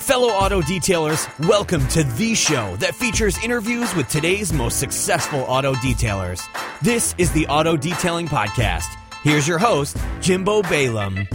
Fellow auto detailers, welcome to the show that features interviews with today's most successful auto detailers. This is the Auto Detailing Podcast. Here's your host, Jimbo Balaam.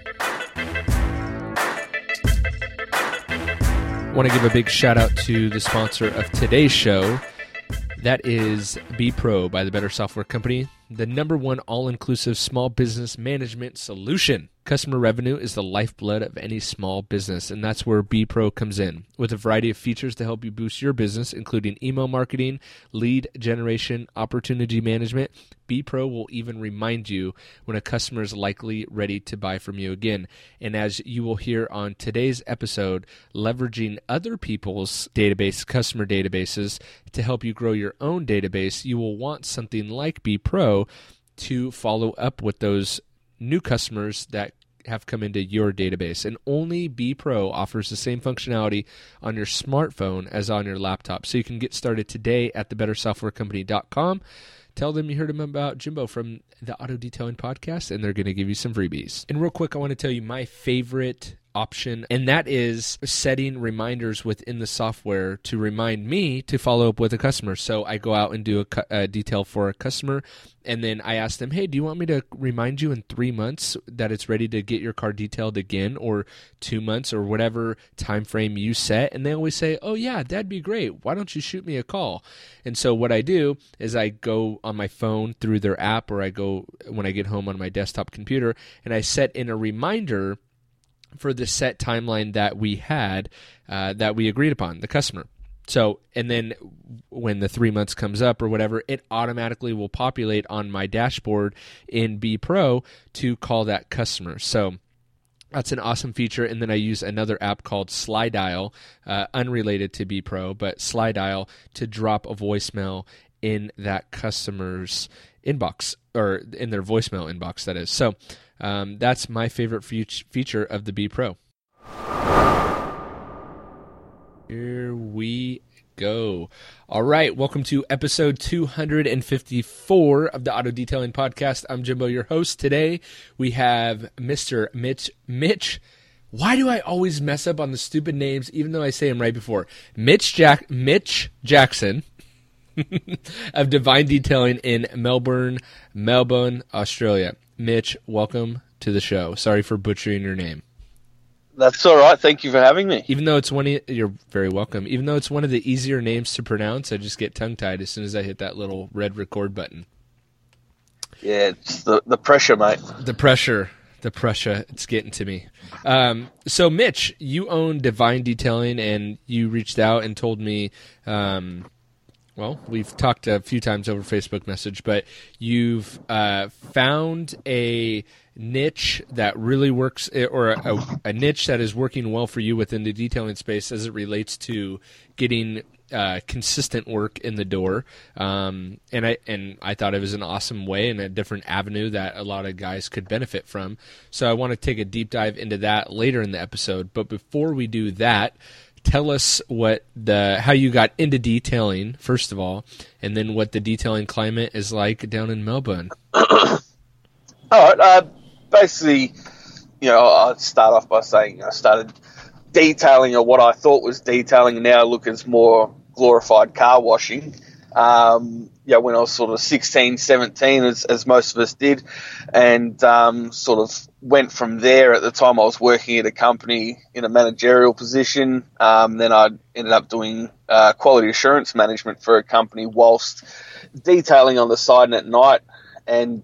I want to give a big shout out to the sponsor of today's show. That is B Pro by the Better Software Company, the #1 all-inclusive small business management solution. Customer revenue is the lifeblood of any small business, and that's where B Pro comes in. With a variety of features to help you boost your business, including email marketing, lead generation, opportunity management, B Pro will even remind you when a customer is likely ready to buy from you again. And as you will hear on today's episode, leveraging other people's customer databases to help you grow your own database, you will want something like B Pro to follow up with those new customers that have come into your database. And only B Pro offers the same functionality on your smartphone as on your laptop. So you can get started today at thebettersoftwarecompany.com. Tell them you heard them about Jimbo from the Auto Detailing Podcast, and they're going to give you some freebies. And real quick, I want to tell you my favorite option, and that is setting reminders within the software to remind me to follow up with a customer. So I go out and do a detail for a customer, and then I ask them, hey, do you want me to remind you in 3 months that it's ready to get your car detailed again, or 2 months, or whatever time frame you set? And they always say, oh yeah, that'd be great. Why don't you shoot me a call? And so what I do is I go on my phone through their app, or I go when I get home on my desktop computer, and I set in a reminder for the set timeline that we had, that we agreed upon, the customer. So, and then when the 3 months comes up or whatever, it automatically will populate on my dashboard in B Pro to call that customer. So that's an awesome feature. And then I use another app called SlyDial, unrelated to B Pro, but SlyDial, to drop a voicemail in that customer's inbox, or in their voicemail inbox, that is. So that's my favorite feature of the B Pro. Here we go. All right, welcome to episode 254 of the Auto Detailing Podcast. I'm Jimbo, your host. Today we have Mr. Mitch. Why do I always mess up on the stupid names, even though I say them right before? Mitch Jackson of Divine Detailing in Melbourne, Australia. Mitch, welcome to the show. Sorry for butchering your name. That's all right. Thank you for having me. Even though it's you're very welcome. Even though it's one of the easier names to pronounce, I just get tongue-tied as soon as I hit that little red record button. Yeah, it's the pressure, mate. The pressure, it's getting to me. So, Mitch, you own Divine Detailing, and you reached out and told me, well, we've talked a few times over Facebook message, but you've found a niche that really works, or a niche that is working well for you within the detailing space as it relates to getting consistent work in the door. And I thought it was an awesome way and a different avenue that a lot of guys could benefit from. So I want to take a deep dive into that later in the episode. But before we do that, tell us how you got into detailing, first of all, and then what the detailing climate is like down in Melbourne. All right. Basically, I'd start off by saying I started detailing, or what I thought was detailing, and now look as more glorified car washing. When I was sort of 16, 17, as most of us did, and sort of went from there. At the time, I was working at a company in a managerial position. Then I ended up doing quality assurance management for a company whilst detailing on the side and at night. And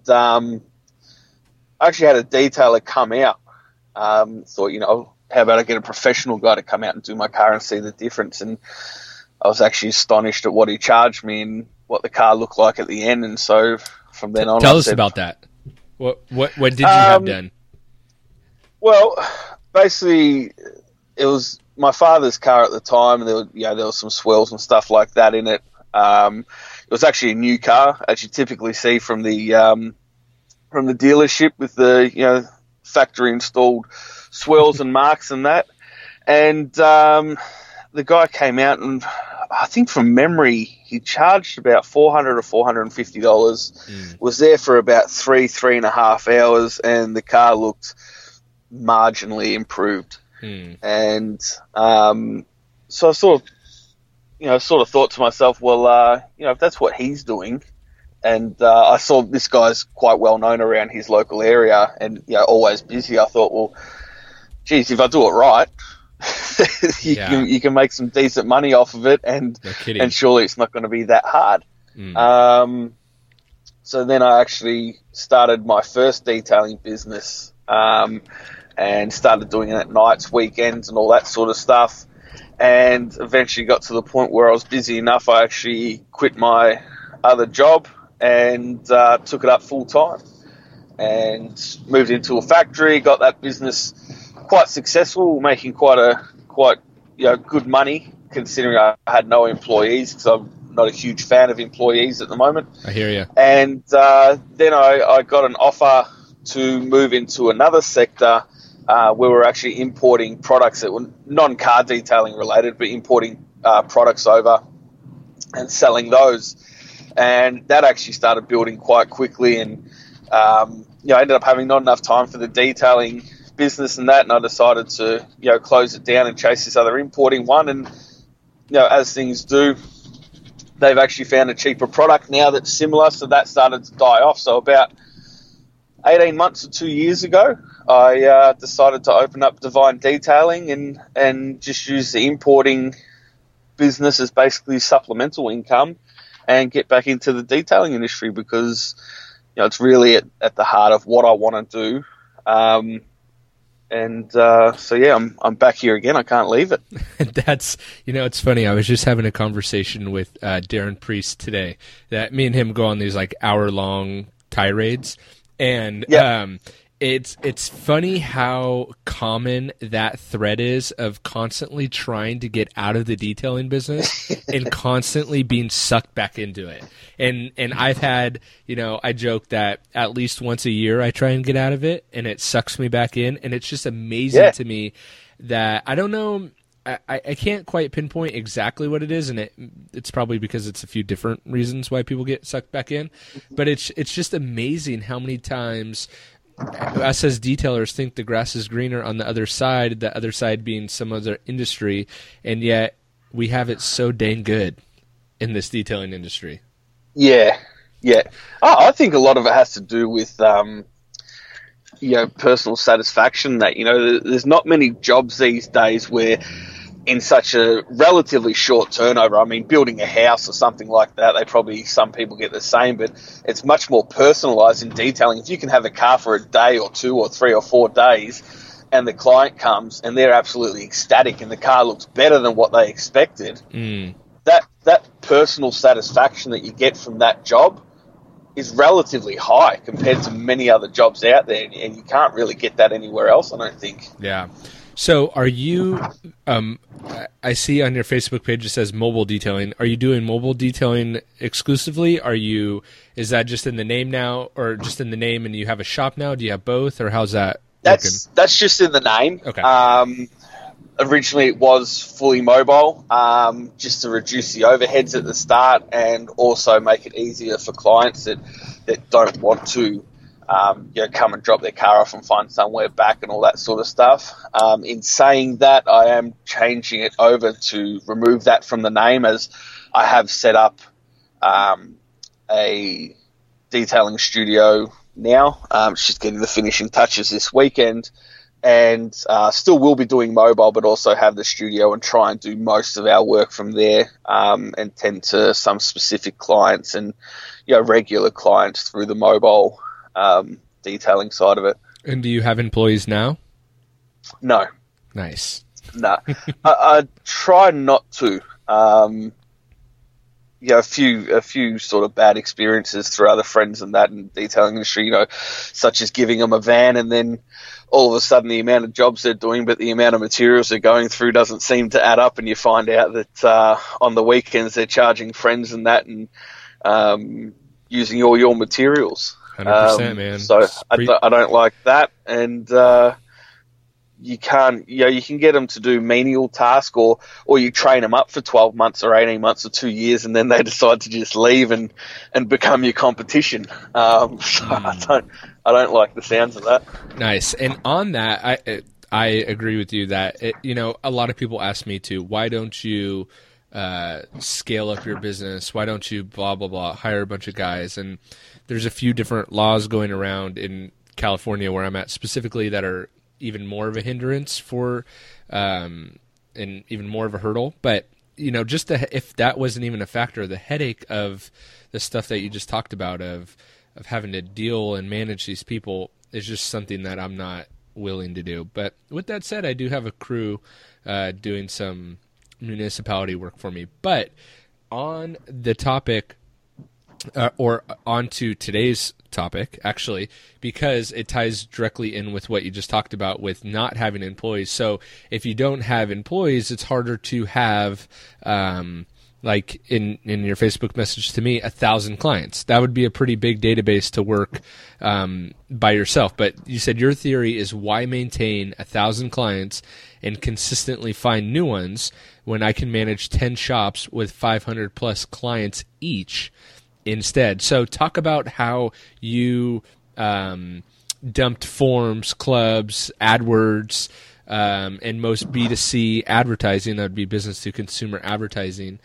I actually had a detailer come out. Thought, how about I get a professional guy to come out and do my car and see the difference? And I was actually astonished at what he charged me and what the car looked like at the end. And so from then on, tell us about that. What did you have done? Well, basically, it was my father's car at the time, and there were some swirls and stuff like that in it. It was actually a new car, as you typically see from the dealership, with the factory installed swirls and marks and that. And the guy came out, and I think from memory he charged about $400 or $450. Was there for about 3.5 hours, and the car looked marginally improved. And so I sort of thought to myself, well, if that's what he's doing, and I saw this guy's quite well known around his local area and always busy, I thought, well, geez, if I do it right, you can make some decent money off of it, and surely it's not going to be that hard. So then I actually started my first detailing business, and started doing it at nights, weekends, and all that sort of stuff. And eventually got to the point where I was busy enough, I actually quit my other job and took it up full time, and moved into a factory. Got that business quite successful, making quite good money, considering I had no employees, because I'm not a huge fan of employees at the moment. I hear you. And then I got an offer to move into another sector where we're actually importing products that were non-car detailing related, but importing products over and selling those. And that actually started building quite quickly, and I ended up having not enough time for the detailing business and that, and I decided to close it down and chase this other importing one. And as things do, they've actually found a cheaper product now that's similar, so that started to die off. So about 18 months or 2 years ago, I decided to open up Divine Detailing and just use the importing business as basically supplemental income and get back into the detailing industry, because it's really at the heart of what I want to do. I'm back here again. I can't leave it. That's, it's funny. I was just having a conversation with Darren Priest today, that me and him go on these hour-long tirades, and it's funny how common that thread is of constantly trying to get out of the detailing business and constantly being sucked back into it. And I've had, I joke that at least once a year I try and get out of it, and it sucks me back in. And it's just amazing to me that I don't know. I can't quite pinpoint exactly what it is, and it's probably because it's a few different reasons why people get sucked back in. But it's just amazing how many times us as detailers think the grass is greener on the other side being some other industry, and yet we have it so dang good in this detailing industry. Yeah. I think a lot of it has to do with personal satisfaction. That there's not many jobs these days where, in such a relatively short turnover, I mean, building a house or something like that, some people get the same, but it's much more personalised in detailing. If you can have a car for a day or 2 or 3 or 4 days, and the client comes and they're absolutely ecstatic and the car looks better than what they expected, that personal satisfaction that you get from that job is relatively high compared to many other jobs out there, and you can't really get that anywhere else, I don't think. Yeah. So are you, I see on your Facebook page it says mobile detailing. Are you doing mobile detailing exclusively? Is that just in the name now, or just in the name and you have a shop now? Do you have both, or how's that working? That's just in the name. Okay. Originally it was fully mobile, just to reduce the overheads at the start and also make it easier for clients that don't want to come and drop their car off and find somewhere back and all that sort of stuff. In saying that, I am changing it over to remove that from the name, as I have set up a detailing studio now. Just getting the finishing touches this weekend, and still will be doing mobile, but also have the studio and try and do most of our work from there, and tend to some specific clients and regular clients through the mobile detailing side of it. And do you have employees now? No. Nice. No. I try not to. A few sort of bad experiences through other friends and that in the detailing industry, such as giving them a van and then all of a sudden the amount of jobs they're doing, but the amount of materials they're going through doesn't seem to add up, and you find out that on the weekends they're charging friends and that, and using all your materials. 100%, man. So I don't like that, and you can't. You can get them to do menial tasks, or you train them up for 12 months or 18 months or 2 years, and then they decide to just leave and become your competition. So I don't like the sounds of that. Nice. And on that, I agree with you that, a lot of people ask me to, why don't you scale up your business? Why don't you blah, blah, blah, hire a bunch of guys? And there's a few different laws going around in California where I'm at specifically that are even more of a hindrance for and even more of a hurdle. But, just if that wasn't even a factor, the headache of the stuff that you just talked about of having to deal and manage these people is just something that I'm not willing to do. But with that said, I do have a crew doing some municipality work for me. But on the topic, or onto today's topic, actually, because it ties directly in with what you just talked about with not having employees. So if you don't have employees, it's harder to have, like in your Facebook message to me, 1,000 clients. That would be a pretty big database to work by yourself. But you said your theory is why maintain 1,000 clients and consistently find new ones when I can manage 10 shops with 500 plus clients each instead. So talk about how you dumped forums, clubs, AdWords, and most B2C advertising, that would be business to consumer advertising.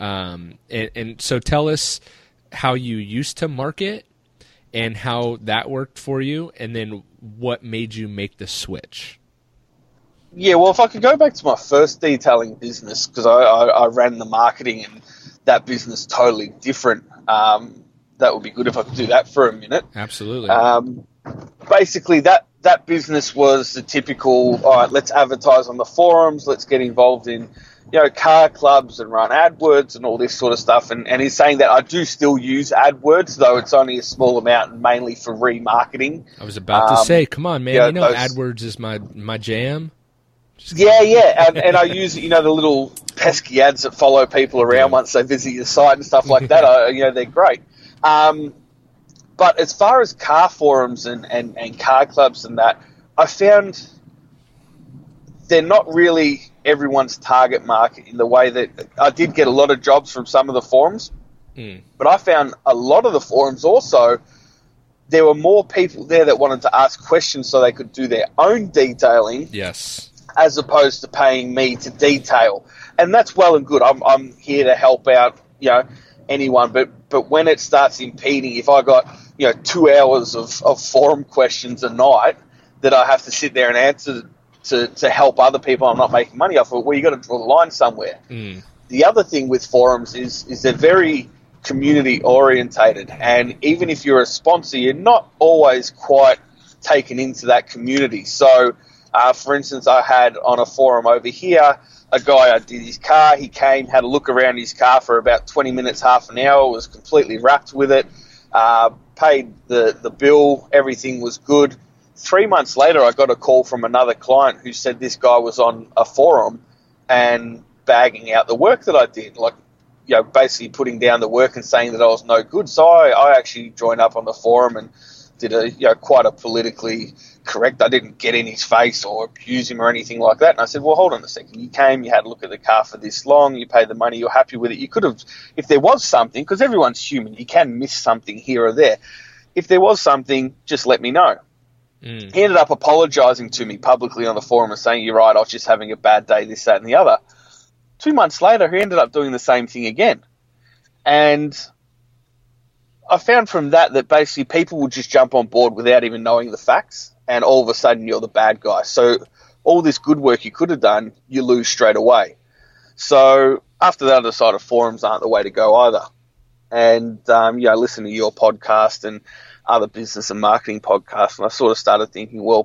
And so tell us how you used to market and how that worked for you, and then what made you make the switch. Yeah, well, if I could go back to my first detailing business, because I ran the marketing and that business totally different. That would be good if I could do that for a minute. Absolutely. Basically, that business was the typical, all right, let's advertise on the forums, let's get involved in, car clubs and run AdWords and all this sort of stuff. And he's saying that I do still use AdWords, though it's only a small amount and mainly for remarketing. I was about to say, come on, man, AdWords is my jam. Yeah, and I use, the little pesky ads that follow people around once they visit your site and stuff like that. They're great. But as far as car forums and car clubs and that, I found they're not really everyone's target market in the way that I did get a lot of jobs from some of the forums, but I found a lot of the forums also, there were more people there that wanted to ask questions so they could do their own detailing. Yes. As opposed to paying me to detail. And that's well and good. I'm here to help out, anyone. But when it starts impeding, if I got, 2 hours of forum questions a night that I have to sit there and answer to help other people I'm not making money off of, well, you got to draw the line somewhere. The other thing with forums is they're very community orientated. And even if you're a sponsor, you're not always quite taken into that community. So, for instance, I had on a forum over here, a guy, I did his car, he came, had a look around his car for about 20 minutes, half an hour, was completely wrapped with it, paid the bill, everything was good. 3 months later, I got a call from another client who said this guy was on a forum and bagging out the work that I did, basically putting down the work and saying that I was no good. So I actually joined up on the forum and did quite a politically correct. I didn't get in his face or abuse him or anything like that. And I said, well, hold on a second. You came, you had a look at the car for this long, you paid the money, you're happy with it. You could have, if there was something, because everyone's human, you can miss something here or there. If there was something, just let me know. He ended up apologising to me publicly on the forum and saying, you're right, I was just having a bad day, this, that, and the other. 2 months later, he ended up doing the same thing again. And I found from that basically people would just jump on board without even knowing the facts, and all of a sudden you're the bad guy. So all this good work you could have done, you lose straight away. So after that, I decided forums aren't the way to go either. And, listen to your podcast and other business and marketing podcasts, and I sort of started thinking, well,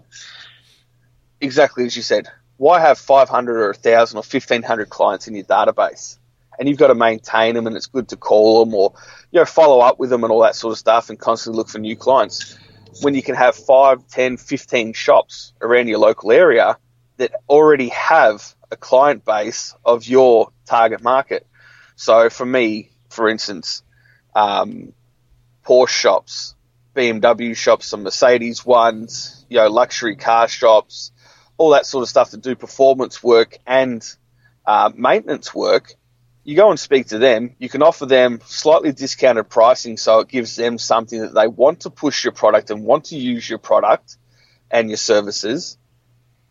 exactly as you said, why have 500 or 1,000 or 1,500 clients in your database? And you've got to maintain them, and it's good to call them or, follow up with them and all that sort of stuff and constantly look for new clients. When you can have 5, 10, 15 shops around your local area that already have a client base of your target market. So for me, for instance, Porsche shops, BMW shops, some Mercedes ones, luxury car shops, all that sort of stuff that do performance work and maintenance work. You go and speak to them, you can offer them slightly discounted pricing so it gives them something that they want to push your product and want to use your product and your services.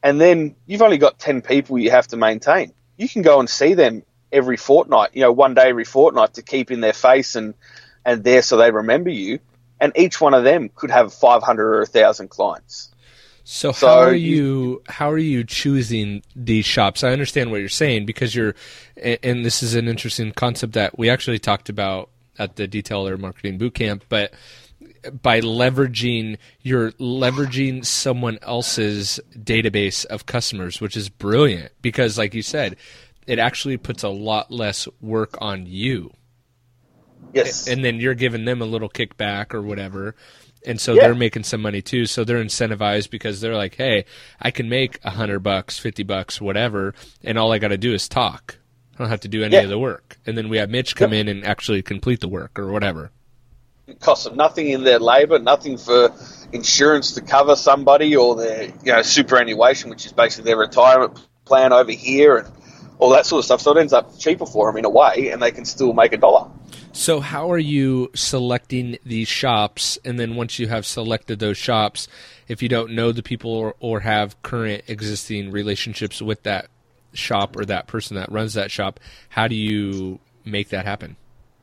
and then you've only got 10 people you have to maintain. You can go and see them every fortnight, one day every fortnight to keep in their face and there so they remember you. And each one of them could have 500 or 1,000 clients. So how are you choosing these shops? I understand what you're saying because and this is an interesting concept that we actually talked about at the Detailer Marketing Bootcamp, but by leveraging someone else's database of customers, which is brilliant because like you said, it actually puts a lot less work on you. Yes. And then you're giving them a little kickback or whatever. And so they're making some money too. So they're incentivized because they're like, hey, I can make $100, $50, whatever. And all I got to do is talk. I don't have to do any of the work. And then we have Mitch come in and actually complete the work or whatever. It costs them nothing in their labor, nothing for insurance to cover somebody or their, superannuation, which is basically their retirement plan over here and all that sort of stuff. So it ends up cheaper for them in a way and they can still make $1. So how are you selecting these shops? And then once you have selected those shops, if you don't know the people or have current existing relationships with that shop or that person that runs that shop, how do you make that happen?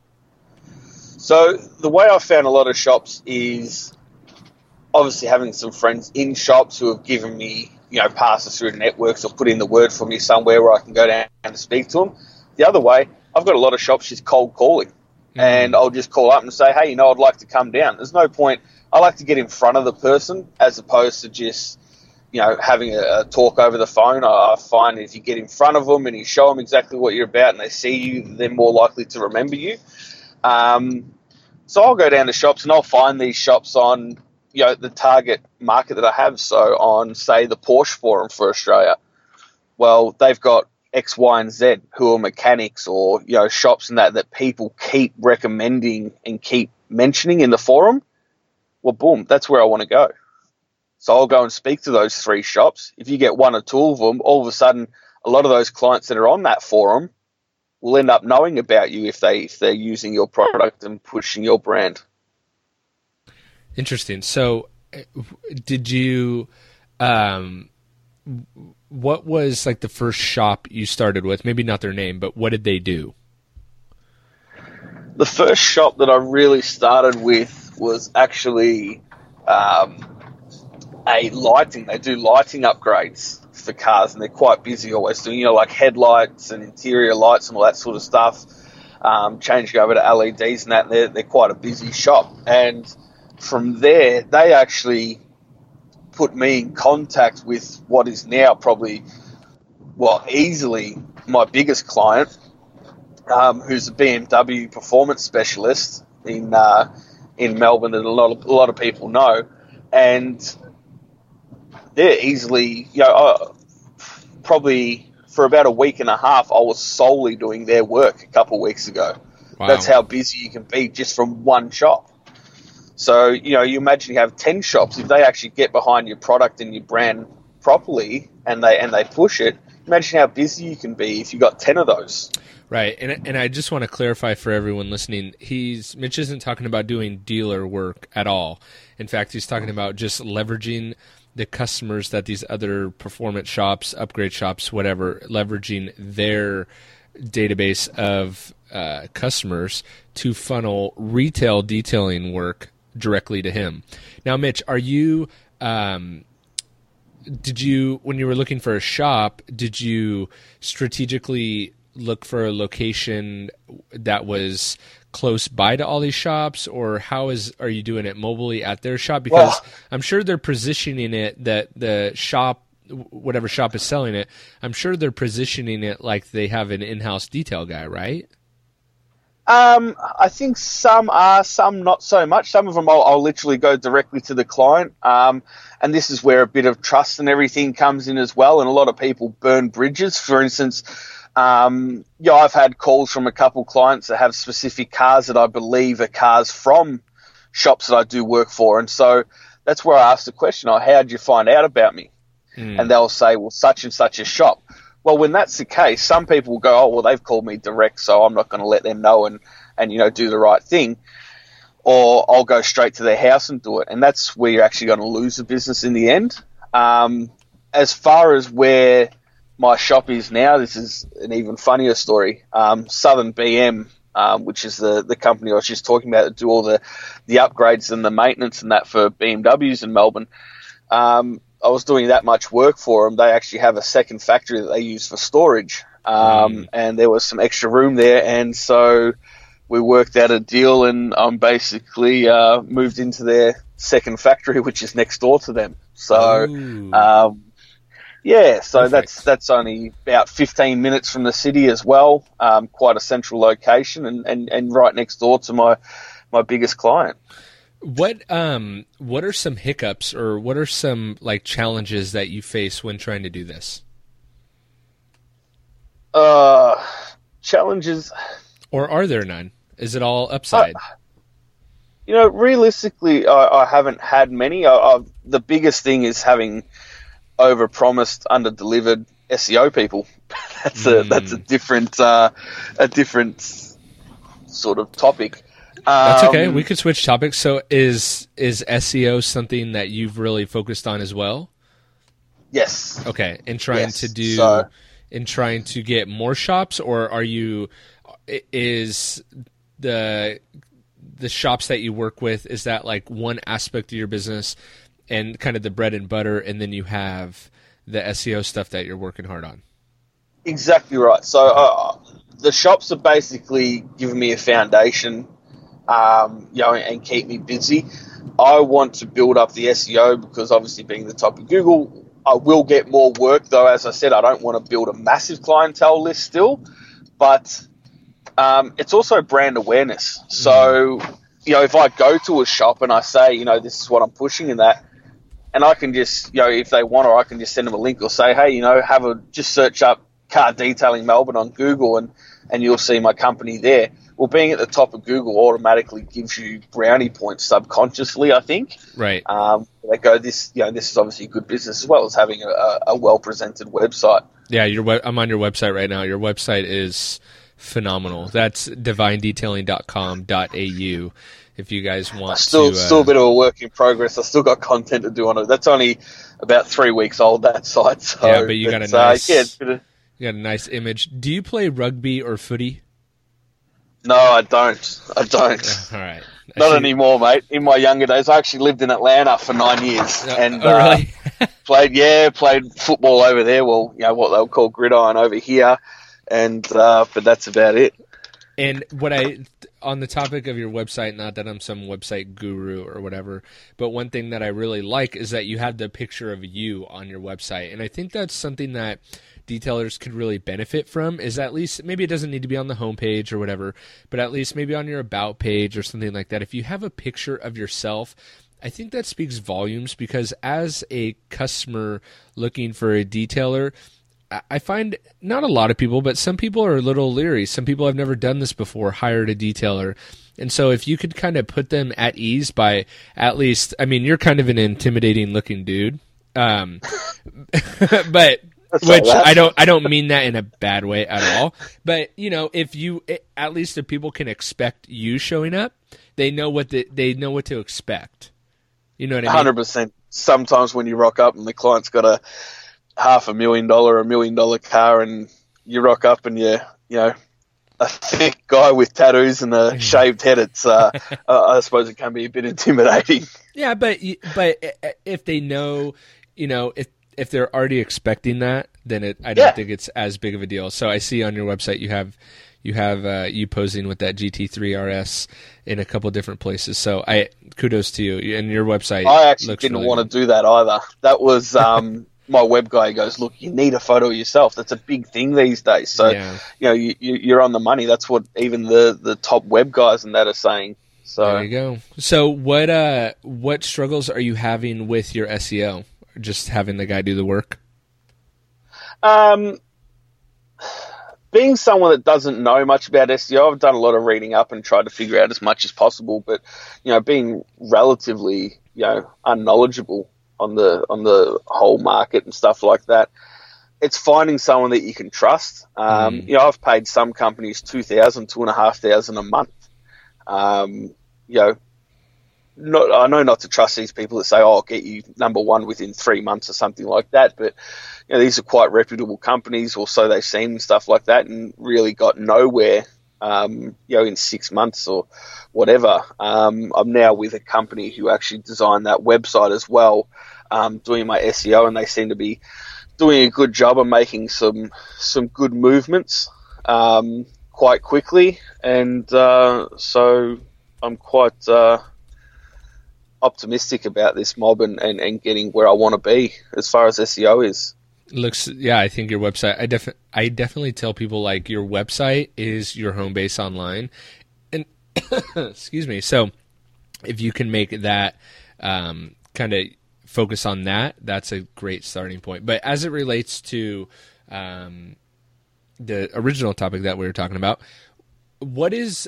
So the way I found a lot of shops is obviously having some friends in shops who have given me, passes through networks or put in the word for me somewhere where I can go down and speak to them. The other way, I've got a lot of shops just cold calling. And I'll just call up and say, hey, I'd like to come down. There's no point. I like to get in front of the person as opposed to just, having a talk over the phone. I find if you get in front of them and you show them exactly what you're about and they see you, they're more likely to remember you. So I'll go down to shops and I'll find these shops on, the target market that I have. So on, say, the Porsche Forum for Australia. Well, they've got X, Y, and Z who are mechanics or, shops and that people keep recommending and keep mentioning in the forum. Well, boom, that's where I want to go. So I'll go and speak to those 3 shops. If you get 1 or 2 of them, all of a sudden, a lot of those clients that are on that forum will end up knowing about you if they're using your product and pushing your brand. Interesting. So did you, what was like the first shop you started with? Maybe not their name, but what did they do? The first shop that I really started with was actually a lighting. They do lighting upgrades for cars, and they're quite busy always doing, like headlights and interior lights and all that sort of stuff. Changing over to LEDs and that. And they're quite a busy shop. And from there, they actually put me in contact with what is now probably, easily my biggest client, who's a BMW performance specialist in Melbourne that a lot of people know, and they're easily, probably for about a week and a half, I was solely doing their work a couple of weeks ago. Wow. That's how busy you can be just from one shop. So, you imagine you have 10 shops. If they actually get behind your product and your brand properly and they push it, imagine how busy you can be if you got 10 of those. Right. And I just want to clarify for everyone listening, Mitch isn't talking about doing dealer work at all. In fact, he's talking about just leveraging the customers that these other performance shops, upgrade shops, whatever, leveraging their database of customers to funnel retail detailing work directly to him. Now, Mitch, are you did you, when you were looking for a shop, did you strategically look for a location that was close by to all these shops, or are you doing it mobily at their shop? Because I'm sure they're positioning it that the shop, whatever shop is selling it, I'm sure they're positioning it like they have an in-house detail guy, right? I think some are, some not so much. Some of them I'll literally go directly to the client. And this is where a bit of trust and everything comes in as well. And a lot of people burn bridges. For instance, I've had calls from a couple clients that have specific cars that I believe are cars from shops that I do work for. And so that's where I ask the question, how'd you find out about me? And they'll say, well, such and such a shop. Well, when that's the case, some people will go, they've called me direct, so I'm not going to let them know and do the right thing. Or I'll go straight to their house and do it. And that's where you're actually going to lose the business in the end. as far as where my shop is now, this is an even funnier story. Southern BM, which is the company I was just talking about that do all the upgrades and the maintenance and that for BMWs in Melbourne. I was doing that much work for them. They actually have a second factory that they use for storage. And there was some extra room there. And so we worked out a deal, and I'm basically moved into their second factory, which is next door to them. So, so Perfect. that's only about 15 minutes from the city as well. Quite a central location and right next door to my biggest client. What are some hiccups, or what are some like challenges that you face when trying to do this? Challenges, or are there none? Is it all upside? Realistically, I haven't had many. The biggest thing is having over-promised, under-delivered SEO people. That's a different sort of topic. That's okay. We could switch topics. So is SEO something that you've really focused on as well? Yes. Okay. And trying to get more shops, or is the shops that you work with, is that like one aspect of your business and kind of the bread and butter, and then you have the SEO stuff that you're working hard on? Exactly right. So the shops are basically giving me a foundation, and keep me busy. I want to build up the SEO because obviously being the top of Google, I will get more work, though. As I said, I don't want to build a massive clientele list still, but it's also brand awareness. So, if I go to a shop and I say, this is what I'm pushing and that, and I can just, if they want, or I can just send them a link or say, hey, just search up car detailing Melbourne on Google and you'll see my company there. Well, being at the top of Google automatically gives you brownie points subconsciously, I think. Right. They go, this is obviously good business, as well as having a well-presented website. Yeah, I'm on your website right now. Your website is phenomenal. That's divinedetailing.com.au if you guys want to. Still a bit of a work in progress. I still got content to do on it. That's only about 3 weeks old, that site. So, yeah, but you got a a nice image. Do you play rugby or footy? No, I don't. All right. Not anymore, mate. In my younger days, I actually lived in Atlanta for 9 years and really? played football over there. Well, what they'll call gridiron over here, and but that's about it. And on the topic of your website, not that I'm some website guru or whatever, but one thing that I really like is that you have the picture of you on your website, and I think that's something that detailers could really benefit from, is at least, maybe it doesn't need to be on the homepage or whatever, but at least maybe on your about page or something like that. If you have a picture of yourself, I think that speaks volumes, because as a customer looking for a detailer, I find not a lot of people, but some people are a little leery. Some people have never done this before, hired a detailer. And so if you could kind of put them at ease by at least, you're kind of an intimidating looking dude. But which I don't mean that in a bad way at all. But if at least if people can expect you showing up, they know what to expect. You know what I mean? 100%. Sometimes when you rock up and the client's got a $500,000, $1 million car, and you rock up and you're a thick guy with tattoos and a shaved head, it's I suppose it can be a bit intimidating. Yeah, but if they know, if they're already expecting that, then I don't think it's as big of a deal. So I see on your website you have you posing with that GT3 RS in a couple different places. So kudos to you, and your website. I actually didn't really want to do that either. That was my web guy goes, look, you need a photo of yourself. That's a big thing these days. So you're on the money. That's what even the top web guys and that are saying. So there you go. So what struggles are you having with your SEO? Just having the guy do the work? Being someone that doesn't know much about SEO, I've done a lot of reading up and tried to figure out as much as possible. But being relatively unknowledgeable on the whole market and stuff like that, it's finding someone that you can trust. I've paid some companies $2,000, $2,500 a month. I know not to trust these people that say, "Oh, I'll get you number one within 3 months" or something like that. But these are quite reputable companies, or so they seem, and stuff like that, and really got nowhere. In 6 months or whatever. I'm now with a company who actually designed that website as well, doing my SEO, and they seem to be doing a good job of making some good movements quite quickly, and so I'm quite optimistic about this mob and getting where I want to be as far as SEO is. I think your website, I definitely tell people, like, your website is your home base online, and excuse me, so if you can make that kind of focus on that, that's a great starting point. But as it relates to the original topic that we were talking about, what is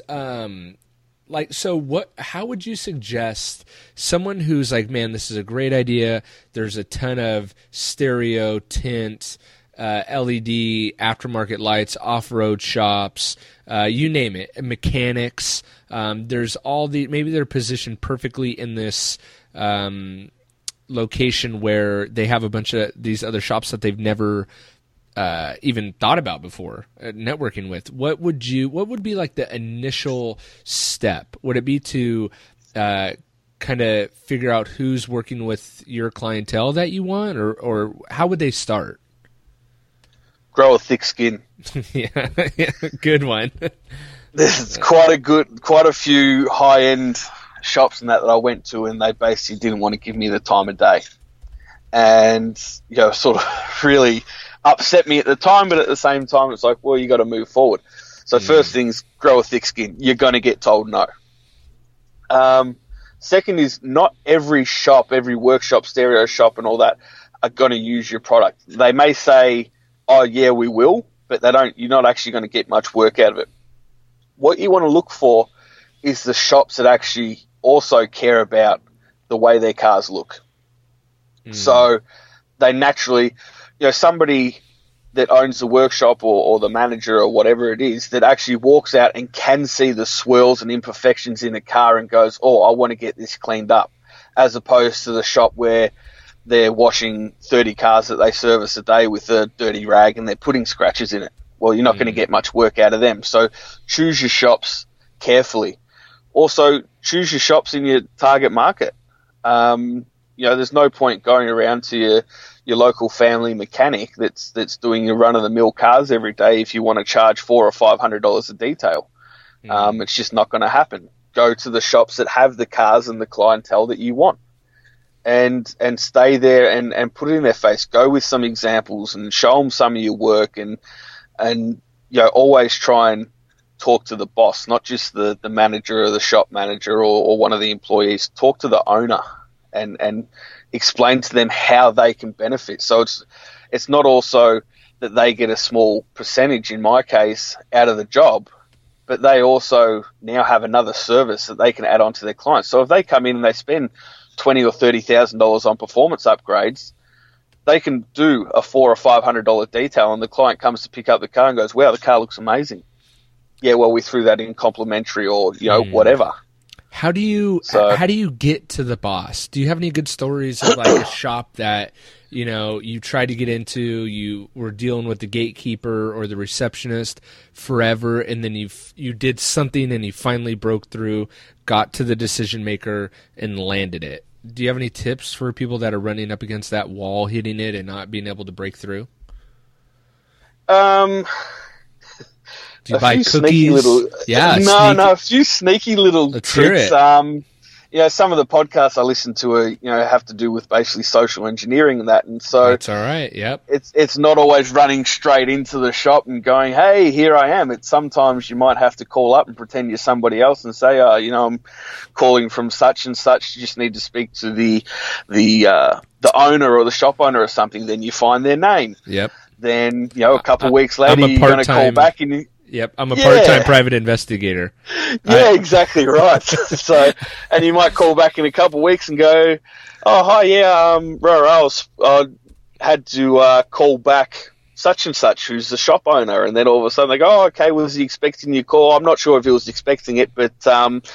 how would you suggest someone who's like, man, this is a great idea, there's a ton of stereo, tint, LED, aftermarket lights, off-road shops, you name it, mechanics, there's all maybe they're positioned perfectly in this location where they have a bunch of these other shops that they've never even thought about before networking with. What would be like the initial step? Would it be to kind of figure out who's working with your clientele that you want, or how would they start? Grow a thick skin. yeah, good one. There's quite a few high-end shops and that I went to, and they basically didn't want to give me the time of day, and sort of really upset me at the time, but at the same time, it's like, well, you got to move forward. So first things, grow a thick skin. You're going to get told no. Second is, not every shop, every workshop, stereo shop, and all that are going to use your product. They may say, "Oh yeah, we will," but you're not actually going to get much work out of it. What you want to look for is the shops that actually also care about the way their cars look. So they naturally, somebody that owns the workshop or the manager or whatever it is that actually walks out and can see the swirls and imperfections in the car and goes, "Oh, I want to get this cleaned up," as opposed to the shop where they're washing 30 cars that they service a day with a dirty rag and they're putting scratches in it. Well, you're not going to get much work out of them. So choose your shops carefully. Also, choose your shops in your target market. There's no point going around to your local family mechanic that's doing your run-of-the-mill cars every day if you want to charge $400 or $500 a detail. It's just not going to happen. Go to the shops that have the cars and the clientele that you want, and stay there and put it in their face. Go with some examples and show them some of your work, and always try and talk to the boss, not just the manager or the shop manager or one of the employees. Talk to the owner and explain to them how they can benefit. So it's not also that they get a small percentage, in my case, out of the job, but they also now have another service that they can add on to their clients. So if they come in and they spend $20,000 or $30,000 on performance upgrades, they can do a $400 or $500 detail, and the client comes to pick up the car and goes, "Wow, the car looks amazing." Yeah, well, we threw that in complimentary, or whatever. How do you get to the boss? Do you have any good stories of like a shop that you tried to get into, you were dealing with the gatekeeper or the receptionist forever, and then you did something and you finally broke through, got to the decision maker, and landed it? Do you have any tips for people that are running up against that wall, hitting it, and not being able to break through? Do you buy cookies? A few sneaky little Let's tricks. Hear it. Some of the podcasts I listen to are, have to do with basically social engineering and that, and so that's all right. Yep. It's not always running straight into the shop and going, "Hey, here I am." It's sometimes you might have to call up and pretend you're somebody else and say, "I'm calling from such and such. You just need to speak to the owner or the shop owner or something." Then you find their name. Yep. Then a couple of weeks later, you're going to call back and Yep, I'm a part-time private investigator. Yeah, exactly right. So, and you might call back in a couple of weeks and go, "Oh, hi, yeah, I had to call back such and such, who's the shop owner," and then all of a sudden they go, "Oh, okay, was he expecting your call?" I'm not sure if he was expecting it, but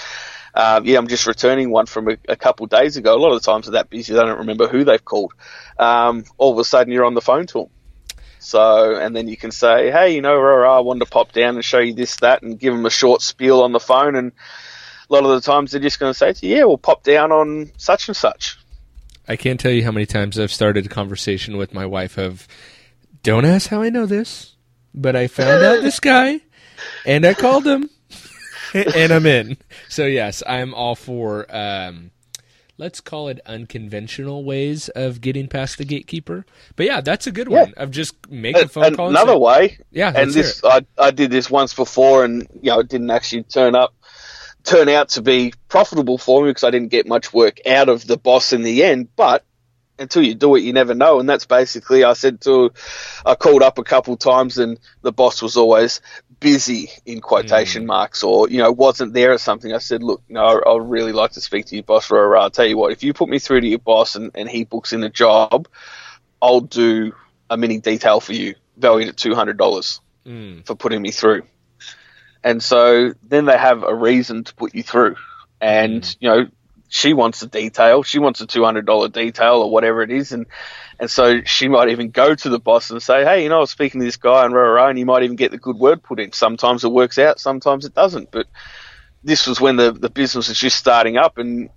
I'm just returning one from a couple of days ago. A lot of the times they're that busy, they don't remember who they've called. All of a sudden, you're on the phone to them. So, and then you can say, hey, I wanted to pop down and show you this, that, and give them a short spiel on the phone. And a lot of the times they're just going to say to you, yeah, we'll pop down on such and such. I can't tell you how many times I've started a conversation with my wife of, don't ask how I know this, but I found out this guy, and I called him, and I'm in. So, yes, I'm all for, let's call it unconventional ways of getting past the gatekeeper. But, yeah, that's a good one, of just making phone calls. Another way, yeah, and this I did this once before, and it didn't actually turn out to be profitable for me because I didn't get much work out of the boss in the end, but until you do it, you never know. And that's basically, I called up a couple times and the boss was always busy in quotation marks, or, wasn't there or something. I said, look, I'd really like to speak to your boss. I'll tell you what, if you put me through to your boss and he books in a job, I'll do a mini detail for you valued at $200 for putting me through. And so then they have a reason to put you through. And, she wants a detail. She wants a $200 detail or whatever it is. And so she might even go to the boss and say, hey, I was speaking to this guy and you might even get the good word put in. Sometimes it works out, sometimes it doesn't. But this was when the business was just starting up, and,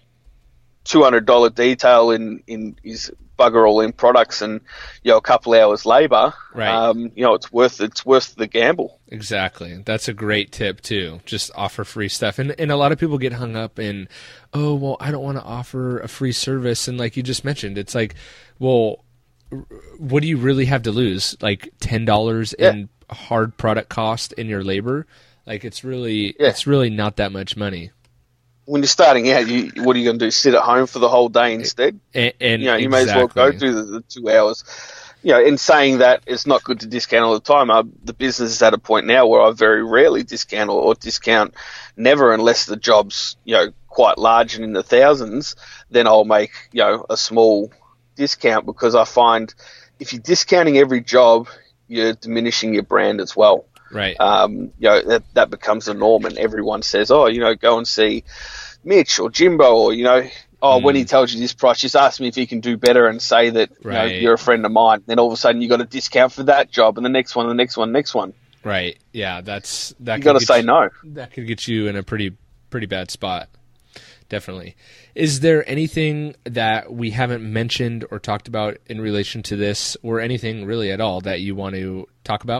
$200 detail in is bugger all in products and, a couple hours labor. Right. It's worth the gamble. Exactly. That's a great tip too. Just offer free stuff. And a lot of people get hung up in, oh, well, I don't want to offer a free service. And like you just mentioned, it's like, well, what do you really have to lose? Like $10 in hard product cost in your labor? Like it's really not that much money. When you're starting out, what are you going to do? Sit at home for the whole day instead? And you may as well go do the 2 hours. In saying that, it's not good to discount all the time. The business is at a point now where I very rarely discount or discount never, unless the job's, quite large and in the thousands, then I'll make, a small discount, because I find if you're discounting every job, you're diminishing your brand as well. Right. That becomes the norm, and everyone says, oh, go and see Mitch or Jimbo, or, when he tells you this price, just ask me if he can do better and say that you're a friend of mine. Then all of a sudden you got a discount for that job and the next one, the next one, next one. Right. Yeah. That you got to say no. That could get you in a pretty bad spot. Definitely. Is there anything that we haven't mentioned or talked about in relation to this, or anything really at all that you want to talk about?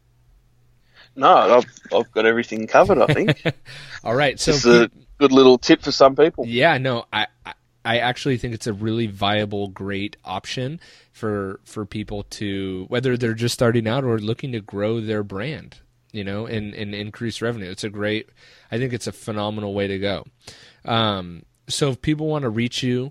No, I've got everything covered, I think. All right. So it's a good little tip for some people. Yeah, no, I actually think it's a really viable, great option for people to, whether they're just starting out or looking to grow their brand, and increase revenue. I think it's a phenomenal way to go. So if people want to reach you,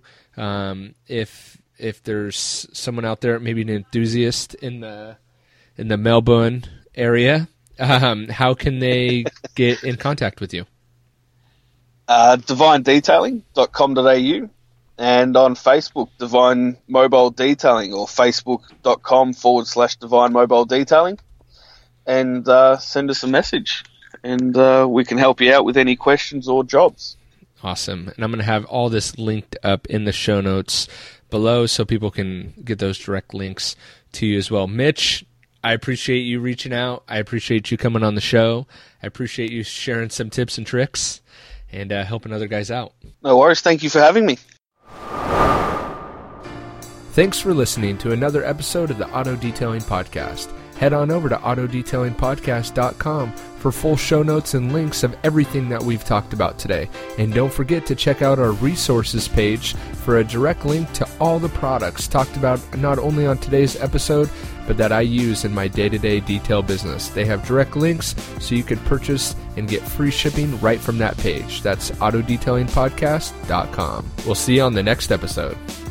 if there's someone out there, maybe an enthusiast in the Melbourne area, how can they get in contact with you? DivineDetailing.com.au, and on Facebook, Divine Mobile Detailing, or Facebook.com/Divine Mobile Detailing, and send us a message, and we can help you out with any questions or jobs. Awesome. And I'm going to have all this linked up in the show notes below so people can get those direct links to you as well. Mitch, I appreciate you reaching out. I appreciate you coming on the show. I appreciate you sharing some tips and tricks and helping other guys out. No worries. Thank you for having me. Thanks for listening to another episode of the Auto Detailing Podcast. Head on over to autodetailingpodcast.com for full show notes and links of everything that we've talked about today. And don't forget to check out our resources page for a direct link to all the products talked about not only on today's episode, but that I use in my day-to-day detail business. They have direct links so you can purchase and get free shipping right from that page. That's autodetailingpodcast.com. We'll see you on the next episode.